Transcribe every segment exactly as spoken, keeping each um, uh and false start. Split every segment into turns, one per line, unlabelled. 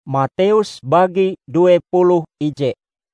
Matius bagi dua puluh ije.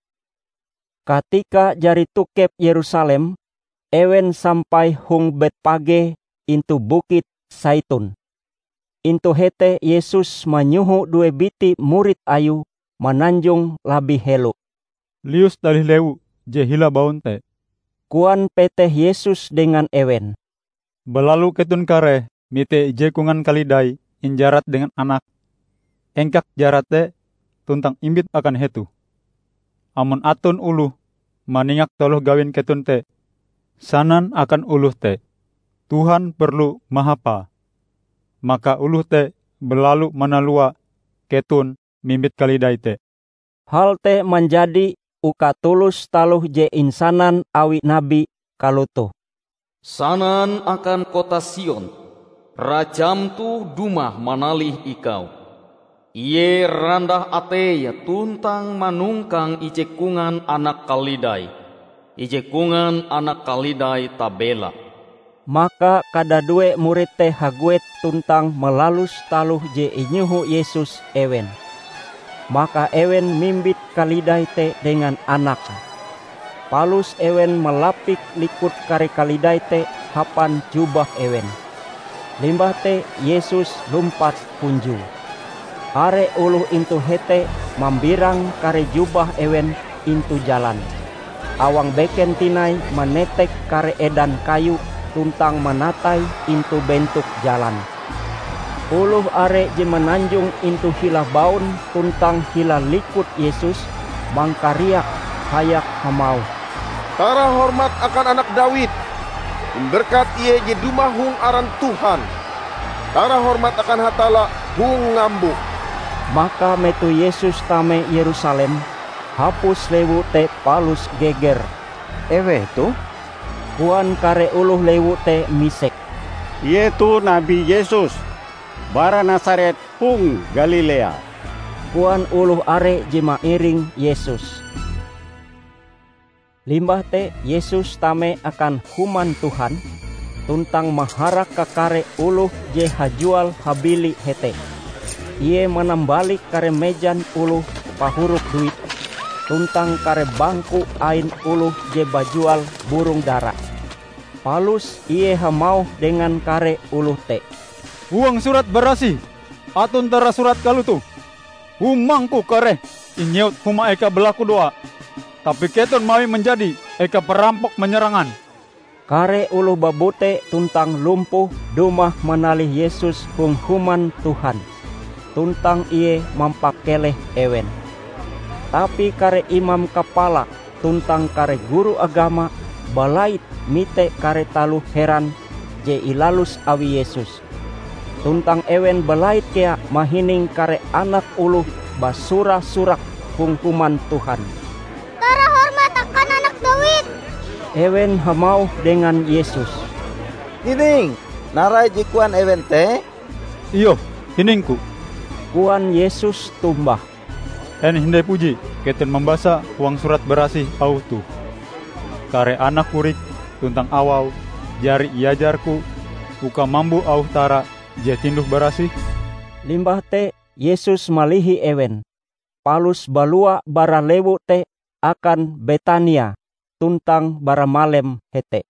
Katika jari tukep Yerusalem, ewen sampai hung Betpage intu bukit Saitun. Intu hete Yesus manyuhu dua biti murid ayu mananjung labi helu.
Lius dalih lewu je hila baun te.
Kuan peteh Yesus dengan ewen.
Belalu ketun kare mite ije kungan kalidai injarat dengan anak. Engkak jarate tuntang imbit akan hetu. Amun atun uluh maningak toloh gawin ketun te. Sanan akan uluh te. Tuhan perlu mahapa. Maka uluh te belalu manalua ketun mimbit kalidai te.
Hal te menjadi uka tulus taluh je insanan awi nabi kaluto.
Sanan akan kota Sion, rajam tu dumah manalih ikau. Ie randah ateya tuntang manungkang ijekungan anak kalidai. Ijekungan anak kalidai tabela.
Maka kada due murid teh haguet tuntang melalus taluh je inyuhu Yesus ewen. Maka ewen mimbit kalidai te dengan anak. Palus ewen melapik likut kare kalidai te hapan jubah ewen. Limbah te Yesus lumpat punju. Are uluh intu hete mambirang kare jubah ewen intu jalan. Awang beken tinai menetek kare edan kayu tuntang menatai intu bentuk jalan. Uluh are je menanjung intu hila baun tuntang hila likut Yesus mangkariak hayak hamau.
Tara hormat akan anak Dawid, berkat ie je dumah hung aran Tuhan. Tara hormat akan hatala hung ngambuk.
Maka metu Yesus tame Yerusalem, hapus lewu te palus geger.
Ewe tu?
Kuan kare uluh lewu te misek.
Ie tu Nabi Yesus, bara Nazaret hung Galilea.
Kuan uluh are jema iring Yesus. Limbah te Yesus tame akan human Tuhan, tuntang maharak kakare uluh je hajual habili hete. Ie menambalik kare mejan uluh pahuruk duit, tuntang kare bangku ain uluh je bajual burung dara. Palus ie hamau dengan kare uluh te.
Uang surat berasi, atun tara surat kalutu. Humangku kare, inyeut huma eka belaku doa. Tapi ketun mawi menjadi eka perampok menyerangan.
Kare uluh babute tuntang lumpuh dumah menalih Yesus hung human Tuhan. Tuntang ie mampakeleh ewen. Tapi kare imam kepala tuntang kare guru agama balait mite kare taluh heran je ilalus awi Yesus. Tuntang ewen balait kea mahining kare anak uluh basura-surak hungkuman Tuhan.
Tara hormat akan anak Dawid.
Ewen hamau dengan Yesus.
Hining, narai jikuan ewen te?
Iyo, hiningku.
Kuan Yesus tumbah.
En hindai puji, ketun membasa uang surat berasi au tu. Kare anak kurik tuntang awau, jari iajarku, uka mambu au tara, je tinduh berasi.
Limbah te Yesus malihi ewen. Palus balua bara lewu te akan Betania, tuntang bara malem hete.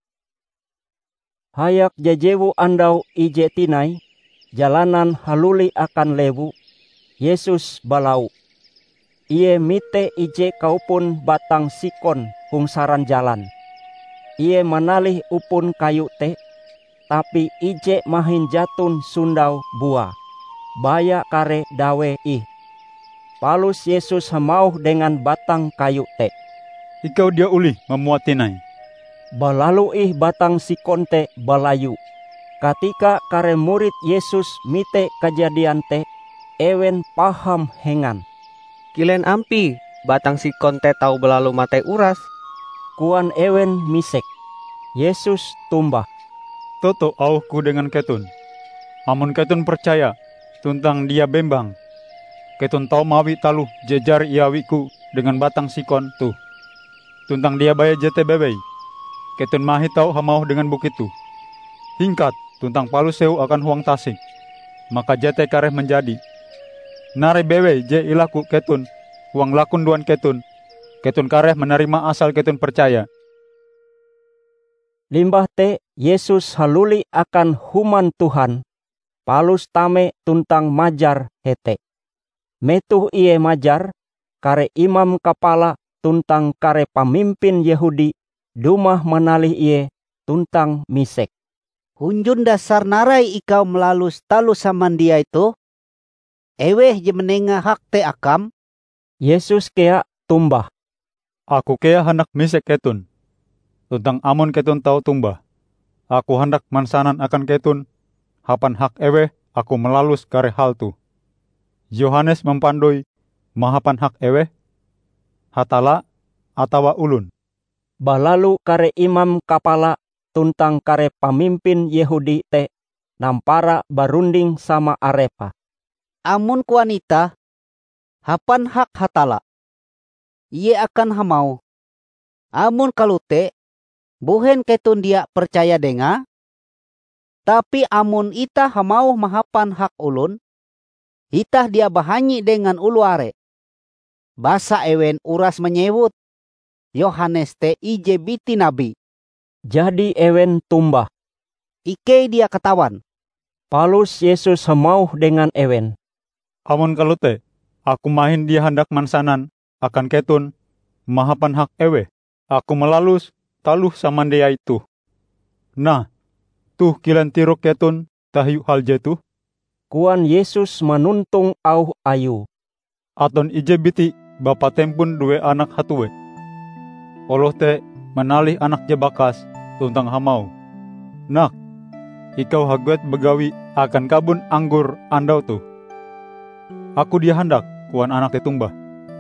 Hayak jajewu andau ije tinai, jalanan haluli akan lewu, Yesus balau. Ie mite ije kaupun batang sikon hungsaran jalan. Ie manalih upun kayu te, tapi ije mahin jatun sundau buah. Baya kare dawe ih. Palus Yesus hamauh dengan batang kayu te.
Ikau dia uli memuat tinai.
Balalu ih batang sikon te balayu. Katika kare murid Yesus mite kejadian te, ewen paham hengan.
Kilen ampi, batang sikon te tau belalu mate uras.
Kuan ewen misek. Yesus tumbah.
Toto auku dengan ketun. Amun ketun percaya, tuntang dia bembang. Ketun tau mawi taluh jejar iawiku dengan batang sikon tu. Tuntang dia baya jete bebei. Ketun mahi tau hamauh dengan bukit tu. Hingkat, tuntang palu seu akan huang tasik. Maka jete kareh menjadi. nare bewe je ilaku ketun, uang lakun duan ketun, ketun kareh menerima asal ketun percaya.
Limbah te Yesus haluli akan human Tuhan, palus tame tuntang majar hete. Metuh iye majar, kare imam kapala tuntang kare pamimpin Yahudi dumah manalih iye tuntang misek.
Hunjun dasar narai ikau melalus talu samandia itu? Eweh je menenga hak te akam?
Yesus kea tumbah.
Aku kea hendak misek ketun. Tuntang amun ketun tahu tumbah. Aku hendak mansanan akan ketun. Hapan hak eweh aku melalus kare hal tu. Yohanes mempandoi mahapan hak eweh? Hatala atawa ulun?
Balalu kare imam kapala tuntang kare pamimpin Yahudi te nampara barunding sama arepa.
Amun ku wanita, hapan hak hatala. Ie akan hamau. Amun kalute, buhen ketun dia percaya denga. Tapi amun ita hamau mahapan hak ulun, itah dia bahanyi dengan ulu are. Basa ewen uras menyebut, Yohanes te ije biti nabi.
Jadi ewen tumbah.
Ike dia ketawan.
Palus Yesus hamauh dengan ewen.
Amun kalute, aku mahin dia hendak mansanan akan ketun, mahapan hak ewe. Aku melalus taluh samandia itu. Nah, tuh kilan tiruk ketun tahiu hal jetu.
Kuan Yesus manuntung auh ayu.
Aton ije biti bapa tempun dua anak hatuwe. Oloh te menalih anak jebakas tuntang hamau. Nak, ikau haguet begawi akan kabun anggur andau tu. Aku dia hendak kuan anak te tumbah.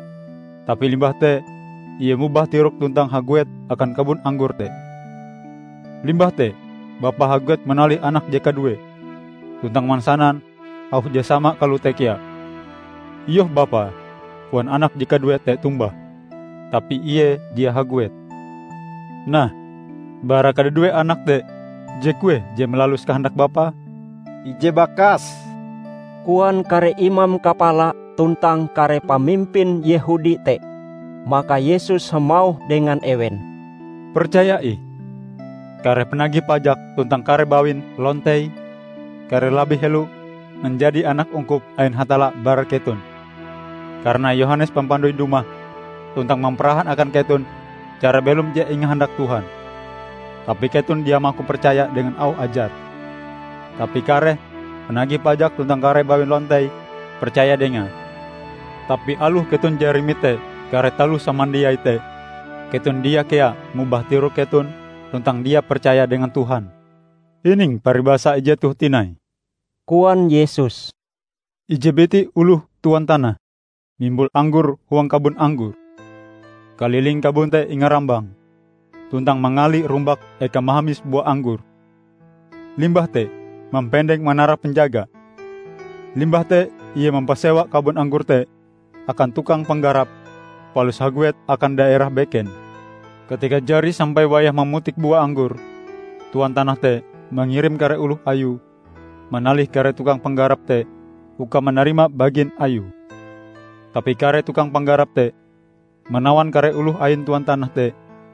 Tapi limbah te, ia mubah tiruk tuntang haguet akan kabun anggur te. Limbah te, bapa haguet menalih anak je kadue. Tuntang mansanan, au je sama kalu te kia. Iyoh bapa, kuan anak je kadue te tumbah. Tapi iye dia haguet. Nah, bara kada dua anak te, je kue je melalus kehendak bapa,
Ije bakas.
Kuan kare imam kapala tuntang kare pamimpin Yahudi te. Maka Yesus hamauh dengan ewen.
Percayai, kare penagih pajak tuntang kare bawin lontei, kare labih helu menjadi anak ungkup ain hatala bara ketun. Karena Yohanes pampandoi dumah tuntang memperahan akan ketun, cara belum je ingat hendak Tuhan. Tapi ketun dia maku percaya dengan au ajar. Tapi kare penagih pajak tuntang kare bawin lontai percaya dengan. Tapi aluh ketun jarimite kare talu samandia ite. Ketun dia kea mubah tiru ketun tuntang dia percaya dengan Tuhan. Ining paribasa ije tuh tinai.
Kuan Yesus.
Ije beti uluh tuan tanah. Mimbul anggur huang kabun anggur. Kaliling kabun te ingarambang. Tuntang mengali rumbak eka mahamis buah anggur. Limbah te mempendeng menara penjaga. Limbah te ia mempasewa kabun anggur te akan tukang penggarap. Palus haguet akan daerah beken. Ketika jari sampai wayah memutik buah anggur, tuan tanah te mengirim kare uluh ayu. Menalih kare tukang penggarap te uka menerima bagian ayu. Tapi kare tukang penggarap te menawan kare uluh ain tuan tanah te.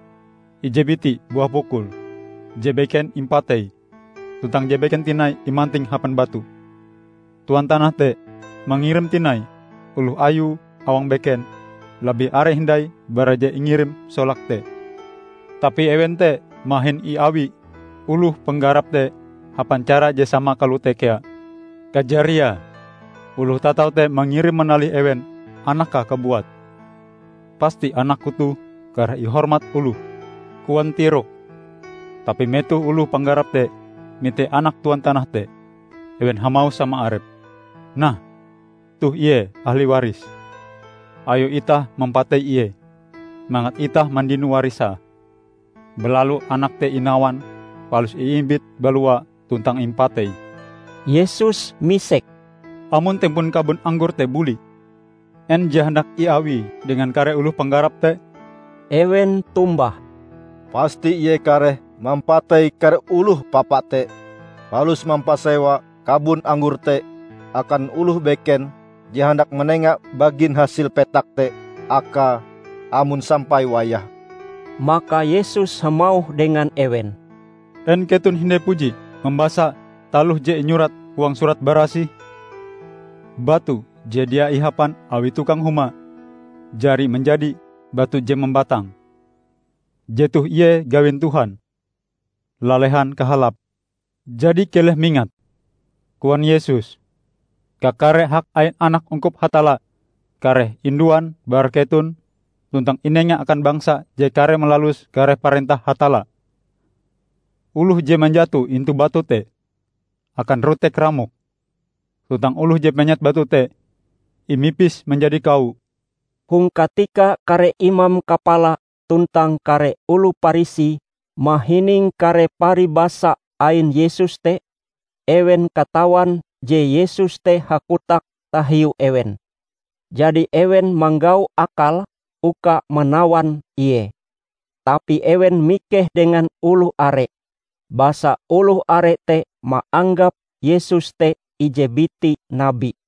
Ijebiti buah pukul, jebeken impatei, tutang jebeken tinai imanting hapan batu. Tuan tanah te mengirim tinai, uluh ayu awang beken, lebih are hindai baraja ingirim solak te. Tapi ewen te mahin i awi, uluh penggarap te hapan cara je sama kalu te kea. Kajaria, uluh tatau te mengirim menalih ewen, anakka kebuat. Pasti anakku tu karena i hormat uluh. Kuan tiruk. Tapi metu ulu penggarap te, mite anak tuan tanah te, ewen hamau sama arep. Nah, tuh iye ahli waris. Ayo itah mempatai iye, mangat itah mandinu warisa. Belalu anak te inawan, palus iimbit balua tuntang impatei.
Yesus misek.
Amun tempun kabun anggur te buli. En jahandak iawi dengan kare ulu penggarap te.
Ewen tumbah.
Pasti iye kare mampatai kare uluh papak te, palus mampasewa kabun anggur te akan uluh beken je hendak menengak bagin hasil petak te aka amun sampai wayah.
Maka Yesus hamau dengan ewen.
En ketun hinde puji membaca taluh je nyurat uang surat barasi. Batu je dia ihapan awi tukang huma, jari menjadi batu je membatang. Jetuh iye gawin Tuhan, lalehan kahalap. Jadi keleh mingat, kuan Yesus, kakare hak ain anak ungkup hatala, kareh induan bar ketun, tuntang inenga akan bangsa je kare melalus kare parentah hatala. Uluh je menjatuh intu batu te, akan rutek ramuk. Tuntang uluh je penyat batu te, imipis menjadi kau.
Hung katika kare imam kapala tuntang kare ulu parisi mahining kare paribasa ain Yesus te, ewen katawan je Yesus te hakutak tahiu ewen. Jadi ewen manggau akal uka menawan iye. Tapi ewen mikeh dengan uluh are. Basa uluh are te maanggap Yesus te ije biti nabi.